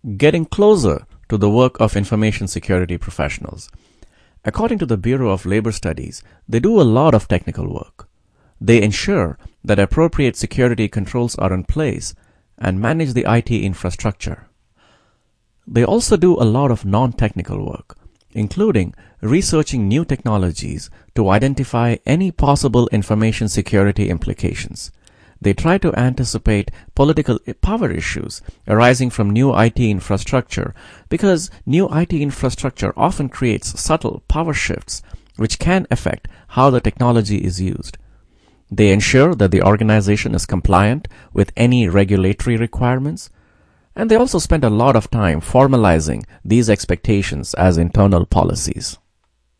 Getting closer to the work of information security professionals. According to the Bureau of Labor Studies, they do a lot of technical work. They ensure that appropriate security controls are in place and manage the IT infrastructure. They also do a lot of non-technical work, including researching new technologies to identify any possible information security implications. They try to anticipate political power issues arising from new IT infrastructure because new IT infrastructure often creates subtle power shifts which can affect how the technology is used. They ensure that the organization is compliant with any regulatory requirements, and they also spend a lot of time formalizing these expectations as internal policies.